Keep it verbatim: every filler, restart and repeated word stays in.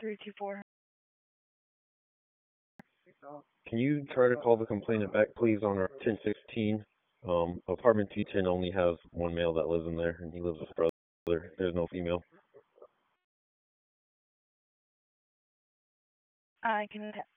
three two four. Can you try to call the complainant back, please, on our ten sixteen? Um, apartment T ten only has one male that lives in there, and he lives with his brother. There's no female. I can